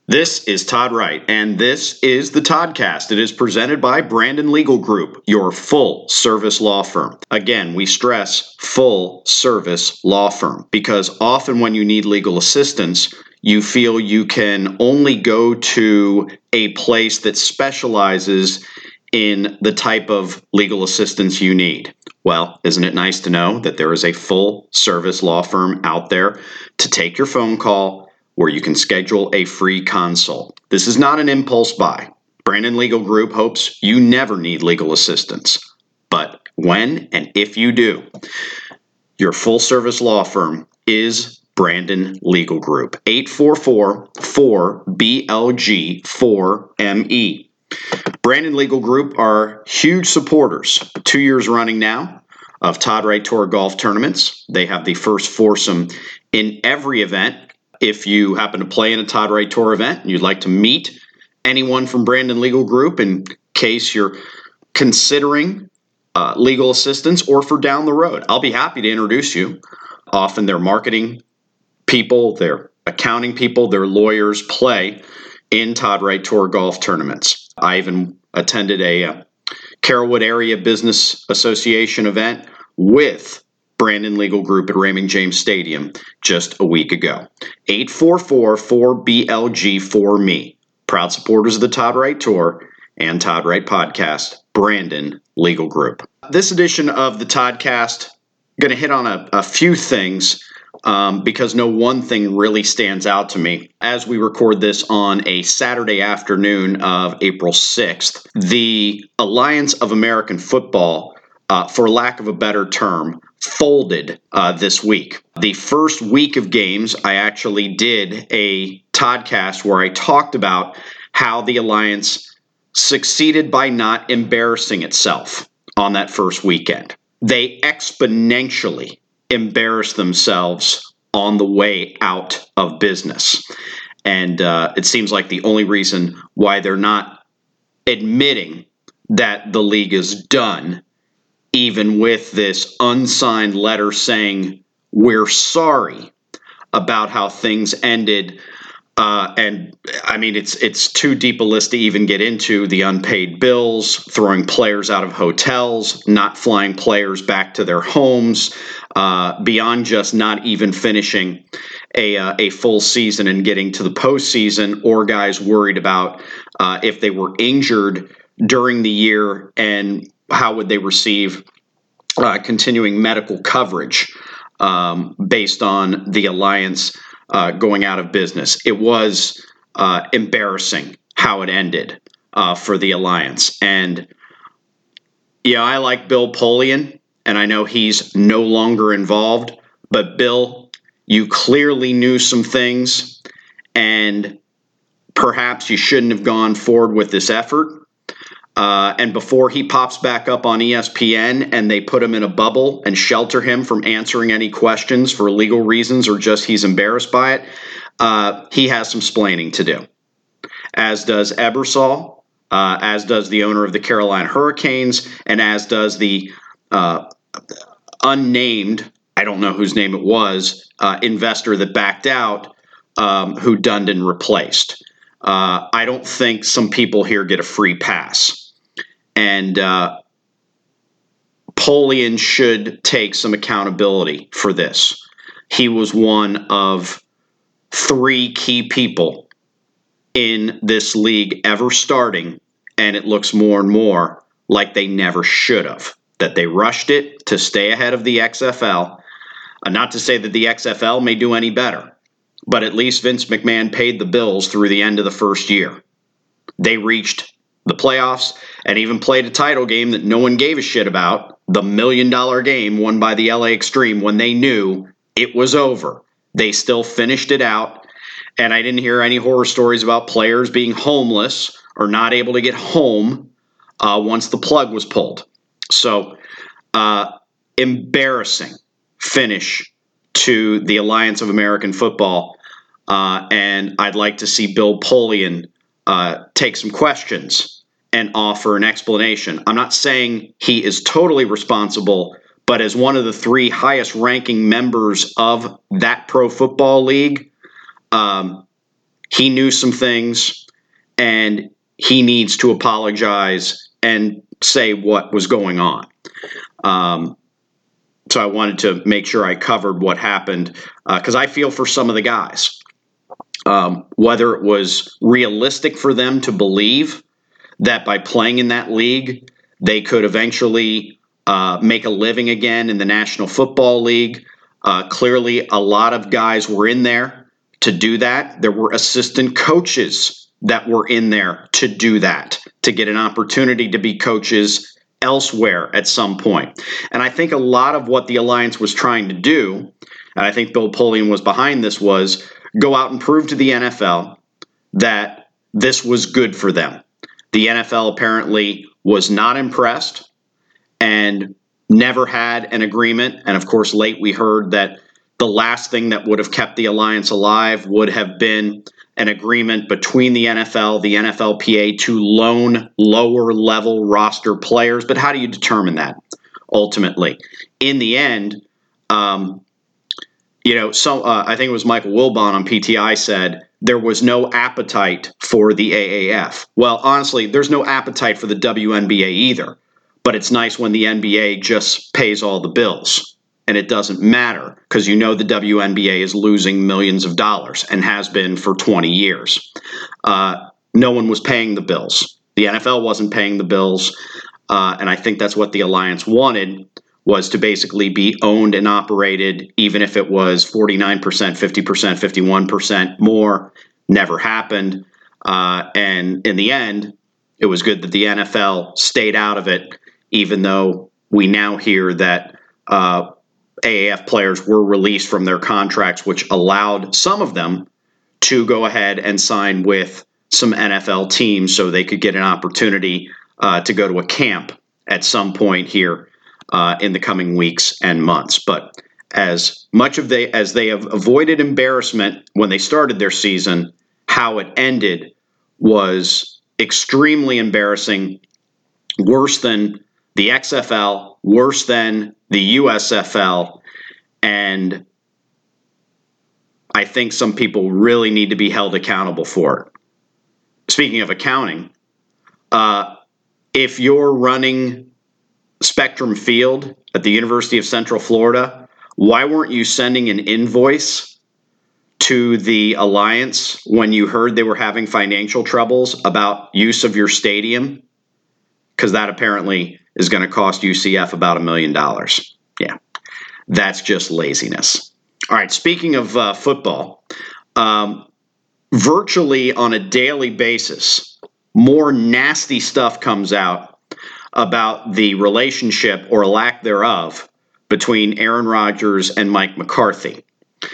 This is Todd Wright, and this is the Toddcast. It is presented by Brandon Legal Group, your full-service law firm. Again, we stress full-service law firm because often when you need legal assistance, you feel you can only go to a place that specializes in the type of legal assistance you need. Well, isn't it nice to know that there is a full-service law firm out there to take your phone call, where you can schedule a free consult. This is not an impulse buy. Brandon Legal Group hopes you never need legal assistance. But when and if you do, your full-service law firm is Brandon Legal Group. 844-4BLG-4ME. Brandon Legal Group are huge supporters, 2 years running now, of Todd Wright Tour golf tournaments. They have the first foursome in every event. If you happen to play in a Todd Wright Tour event and you'd like to meet anyone from Brandon Legal Group in case you're considering legal assistance or for down the road, I'll be happy to introduce you. Often their marketing people, their accounting people, their lawyers play in Todd Wright Tour golf tournaments. I even attended a Carrollwood Area Business Association event with Brandon Legal Group at Raymond James Stadium just a week ago. 844-4BLG-4ME. Proud supporters of the Todd Wright Tour and Todd Wright Podcast, Brandon Legal Group. This edition of the Toddcast, I'm going to hit on a few things because no one thing really stands out to me. As we record this on a Saturday afternoon of April 6th, the Alliance of American Football, for lack of a better term, folded this week. The first week of games, I actually did a Toddcast where I talked about how the Alliance succeeded by not embarrassing itself on that first weekend. They exponentially embarrassed themselves on the way out of business. And it seems like the only reason why they're not admitting that the league is done, even with this unsigned letter saying we're sorry about how things ended. And I mean, it's too deep a list to even get into the unpaid bills, throwing players out of hotels, not flying players back to their homes, beyond just not even finishing a full season and getting to the postseason, or guys worried about if they were injured during the year and how would they receive continuing medical coverage based on the Alliance going out of business. It was embarrassing how it ended for the Alliance. And, I like Bill Polian, and I know he's no longer involved, but Bill, you clearly knew some things, and perhaps you shouldn't have gone forward with this effort. And before he pops back up on ESPN and they put him in a bubble and shelter him from answering any questions for legal reasons or just he's embarrassed by it, he has some splaining to do. As does Ebersol, as does the owner of the Carolina Hurricanes, and as does the unnamed, I don't know whose name it was, investor that backed out, who Dundon replaced. I don't think some people here get a free pass. And Polian should take some accountability for this. He was one of three key people in this league ever starting, and it looks more and more like they never should have, that they rushed it to stay ahead of the XFL. Not to say that the XFL may do any better, but at least Vince McMahon paid the bills through the end of the first year. They reached the playoffs and even played a title game that no one gave a shit about, the $1 million game won by the LA Extreme, when they knew it was over. They still finished it out, and I didn't hear any horror stories about players being homeless or not able to get home once the plug was pulled. So, embarrassing finish to the Alliance of American Football, and I'd like to see Bill Polian take some questions and offer an explanation. I'm not saying he is totally responsible, but as one of the three highest ranking members of that pro football league, he knew some things and he needs to apologize and say what was going on. So I wanted to make sure I covered what happened because I feel for some of the guys. Whether it was realistic for them to believe that by playing in that league, they could eventually make a living again in the National Football League. Clearly, a lot of guys were in there to do that. There were assistant coaches that were in there to do that, to get an opportunity to be coaches elsewhere at some point. And I think a lot of what the Alliance was trying to do, and I think Bill Polian was behind this, was go out and prove to the NFL that this was good for them. The NFL apparently was not impressed and never had an agreement. And of course, late we heard that the last thing that would have kept the Alliance alive would have been an agreement between the NFL, the NFLPA, to loan lower level roster players. But how do you determine that ultimately? In the end, I think it was Michael Wilbon on PTI said there was no appetite for the AAF. Well, honestly, there's no appetite for the WNBA either. But it's nice when the NBA just pays all the bills. And it doesn't matter because the WNBA is losing millions of dollars and has been for 20 years. No one was paying the bills. The NFL wasn't paying the bills. And I think that's what the Alliance wanted, was to basically be owned and operated, even if it was 49%, 50%, 51% more. Never happened. And in the end, it was good that the NFL stayed out of it, even though we now hear that AAF players were released from their contracts, which allowed some of them to go ahead and sign with some NFL teams so they could get an opportunity to go to a camp at some point here in the coming weeks and months. But as much as they have avoided embarrassment when they started their season, how it ended was extremely embarrassing, worse than the XFL, worse than the USFL, and I think some people really need to be held accountable for it. Speaking of accounting, if you're running Spectrum Field at the University of Central Florida, why weren't you sending an invoice to the Alliance when you heard they were having financial troubles about use of your stadium? Because that apparently is going to cost UCF about $1 million. Yeah, that's just laziness. All right, speaking of football, virtually on a daily basis, more nasty stuff comes out about the relationship or lack thereof between Aaron Rodgers and Mike McCarthy.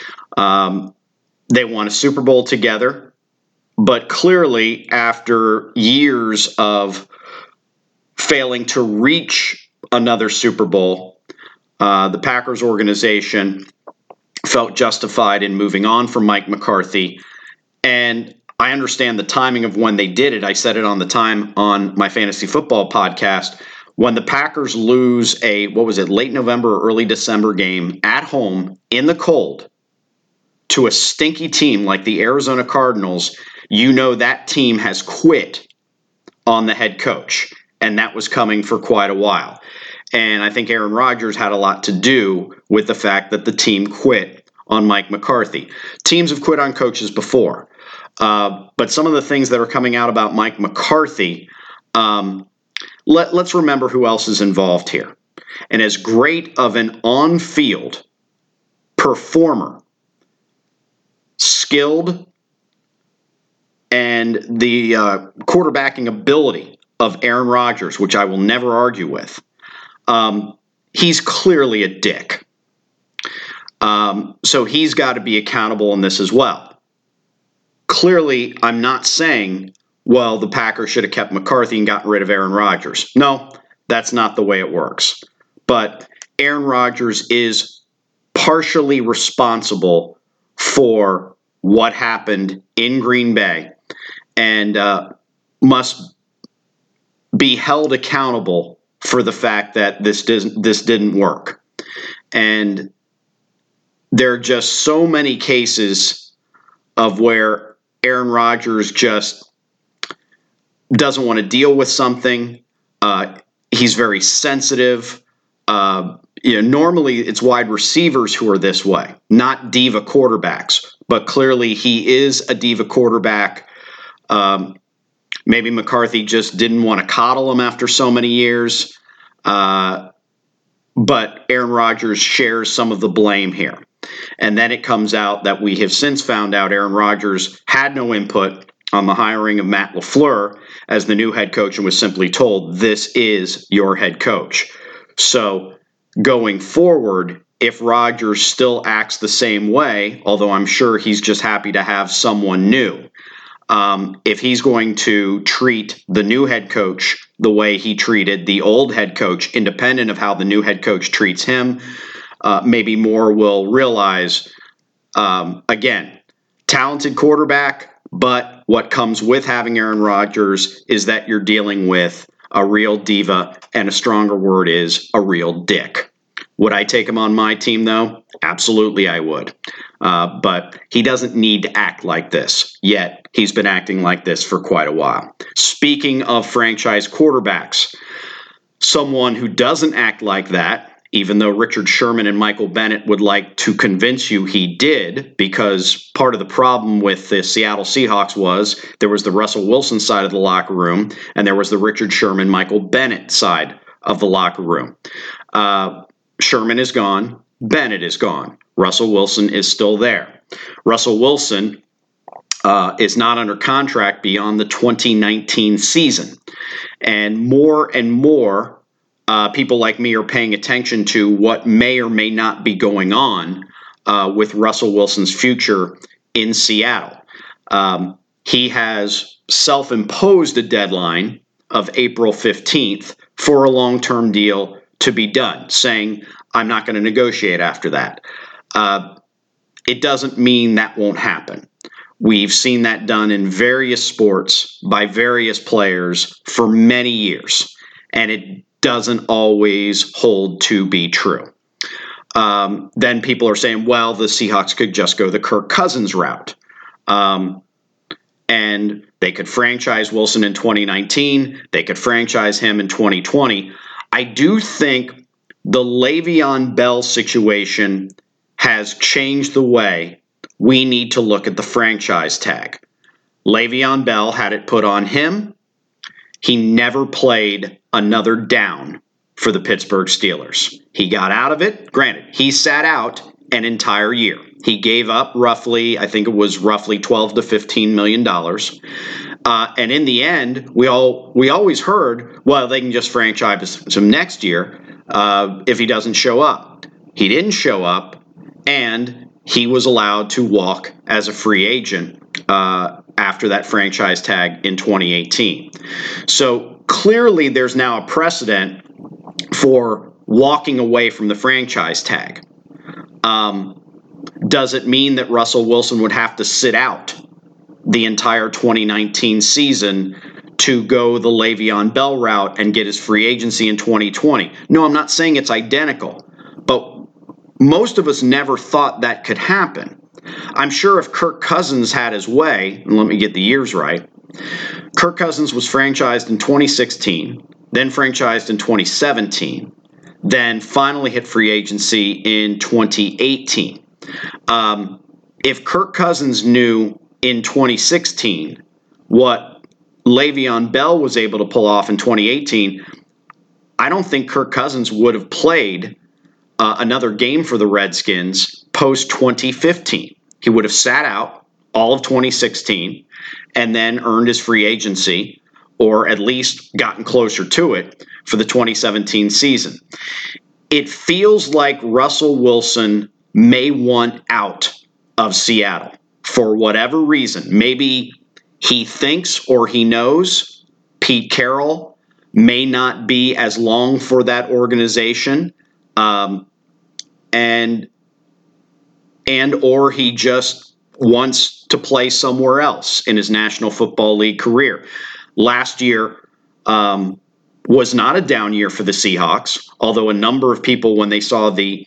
They won a Super Bowl together, but clearly after years of failing to reach another Super Bowl, the Packers organization felt justified in moving on from Mike McCarthy. And I understand the timing of when they did it. I said it on my fantasy football podcast. When the Packers lose late November or early December game at home in the cold to a stinky team like the Arizona Cardinals, that team has quit on the head coach. And that was coming for quite a while. And I think Aaron Rodgers had a lot to do with the fact that the team quit on Mike McCarthy. Teams have quit on coaches before. But some of the things that are coming out about Mike McCarthy, let's remember who else is involved here. And as great of an on-field performer, skilled, and the quarterbacking ability of Aaron Rodgers, which I will never argue with, he's clearly a dick. So he's got to be accountable in this as well. Clearly, I'm not saying, well, the Packers should have kept McCarthy and gotten rid of Aaron Rodgers. No, that's not the way it works. But Aaron Rodgers is partially responsible for what happened in Green Bay and must be held accountable for the fact that this didn't work. And there are just so many cases of where Aaron Rodgers just doesn't want to deal with something. He's very sensitive. Normally it's wide receivers who are this way, not diva quarterbacks. But clearly he is a diva quarterback. Maybe McCarthy just didn't want to coddle him after so many years. But Aaron Rodgers shares some of the blame here. And then it comes out that we have since found out Aaron Rodgers had no input on the hiring of Matt LaFleur as the new head coach and was simply told, this is your head coach. So going forward, if Rodgers still acts the same way, although I'm sure he's just happy to have someone new, if he's going to treat the new head coach the way he treated the old head coach, independent of how the new head coach treats him, maybe more will realize, again, talented quarterback, but what comes with having Aaron Rodgers is that you're dealing with a real diva, and a stronger word is a real dick. Would I take him on my team, though? Absolutely, I would. But he doesn't need to act like this, yet he's been acting like this for quite a while. Speaking of franchise quarterbacks, someone who doesn't act like that, even though Richard Sherman and Michael Bennett would like to convince you he did, because part of the problem with the Seattle Seahawks was there was the Russell Wilson side of the locker room, and there was the Richard Sherman, Michael Bennett side of the locker room. Sherman is gone. Bennett is gone. Russell Wilson is still there. Russell Wilson is not under contract beyond the 2019 season. And more people like me are paying attention to what may or may not be going on with Russell Wilson's future in Seattle. He has self-imposed a deadline of April 15th for a long-term deal to be done, saying, I'm not going to negotiate after that. It doesn't mean that won't happen. We've seen that done in various sports by various players for many years, and it doesn't always hold to be true. Then people are saying, well, the Seahawks could just go the Kirk Cousins route. And they could franchise Wilson in 2019. They could franchise him in 2020. I do think the Le'Veon Bell situation has changed the way we need to look at the franchise tag. Le'Veon Bell had it put on him. He never played another down for the Pittsburgh Steelers. He got out of it. Granted, he sat out an entire year. He gave up roughly, I think it was roughly $12 to $15 million. And in the end, we always heard, well, they can just franchise him next year if he doesn't show up. He didn't show up, and he was allowed to walk as a free agent after that franchise tag in 2018. So clearly there's now a precedent for walking away from the franchise tag. Does it mean that Russell Wilson would have to sit out the entire 2019 season to go the Le'Veon Bell route and get his free agency in 2020? No, I'm not saying it's identical, but most of us never thought that could happen. I'm sure if Kirk Cousins had his way, and let me get the years right, Kirk Cousins was franchised in 2016, then franchised in 2017, then finally hit free agency in 2018. If Kirk Cousins knew in 2016 what Le'Veon Bell was able to pull off in 2018, I don't think Kirk Cousins would have played another game for the Redskins post-2015. He would have sat out all of 2016 and then earned his free agency, or at least gotten closer to it, for the 2017 season. It feels like Russell Wilson may want out of Seattle for whatever reason. Maybe he thinks or he knows Pete Carroll may not be as long for that organization, and or he just wants to play somewhere else in his National Football League career. Last year was not a down year for the Seahawks, although a number of people, when they saw the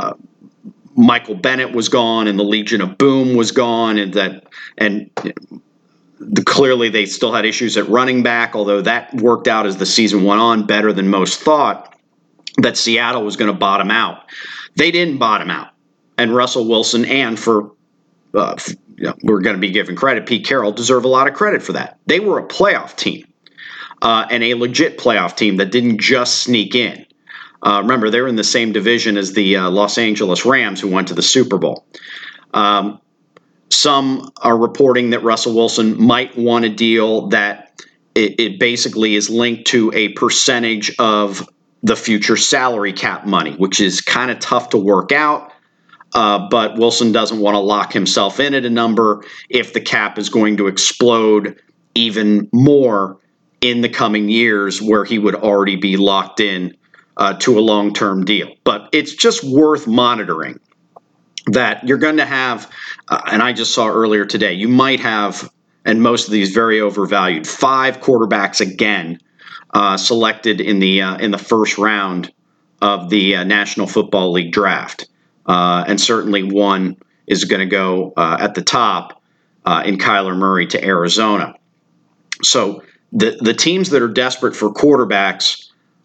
Michael Bennett was gone and the Legion of Boom was gone, and Clearly, they still had issues at running back, although that worked out as the season went on better than most thought, that Seattle was going to bottom out. They didn't bottom out. And Russell Wilson, and we're going to be given credit, Pete Carroll, deserve a lot of credit for that. They were a playoff team, and a legit playoff team that didn't just sneak in. Remember, they're in the same division as the Los Angeles Rams, who went to the Super Bowl. Some are reporting that Russell Wilson might want a deal that it basically is linked to a percentage of the future salary cap money, which is kind of tough to work out. But Wilson doesn't want to lock himself in at a number if the cap is going to explode even more in the coming years, where he would already be locked in to a long-term deal. But it's just worth monitoring that you're going to have, and I just saw earlier today, you might have, and most of these very overvalued, 5 quarterbacks again selected in the first round of the National Football League draft. And certainly one is going to go at the top in Kyler Murray to Arizona. So the teams that are desperate for quarterbacks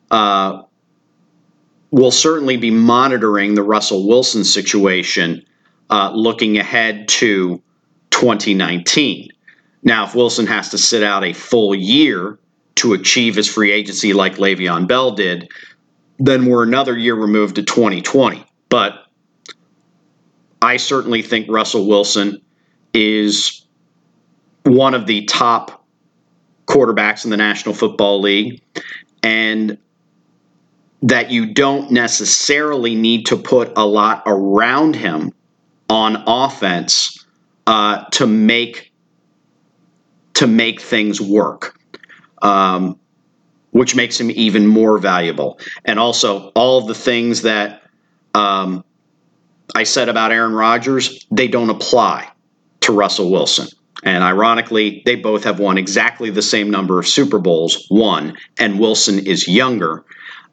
will certainly be monitoring the Russell Wilson situation looking ahead to 2019. Now, if Wilson has to sit out a full year to achieve his free agency like Le'Veon Bell did, then we're another year removed to 2020. But I certainly think Russell Wilson is one of the top quarterbacks in the National Football League, and that you don't necessarily need to put a lot around him on offense to make things work, which makes him even more valuable. And also, all of the things that I said about Aaron Rodgers, they don't apply to Russell Wilson. And ironically, they both have won exactly the same number of Super Bowls, one, and Wilson is younger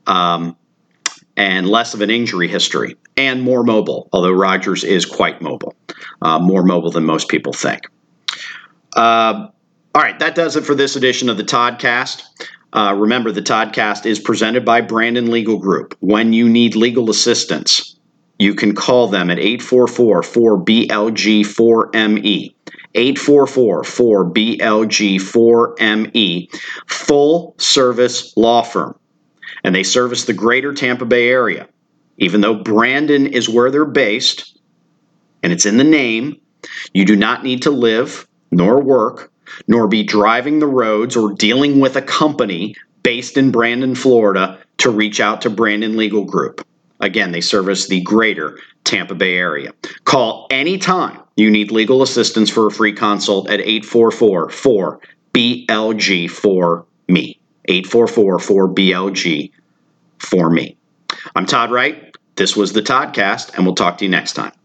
and less of an injury history and more mobile, although Rodgers is quite mobile, more mobile than most people think. All right, that does it for this edition of the Toddcast. Remember, the Toddcast is presented by Brandon Legal Group. When you need legal assistance, you can call them at 844-4BLG-4ME. 844-4BLG-4ME. Full service law firm. And they service the greater Tampa Bay area. Even though Brandon is where they're based, and it's in the name, you do not need to live, nor work, nor be driving the roads or dealing with a company based in Brandon, Florida, to reach out to Brandon Legal Group. Again, they service the greater Tampa Bay area. Call anytime you need legal assistance for a free consult at 844-4BLG-4ME. 844-4BLG-4ME. I'm Todd Wright. This was the Toddcast, and we'll talk to you next time.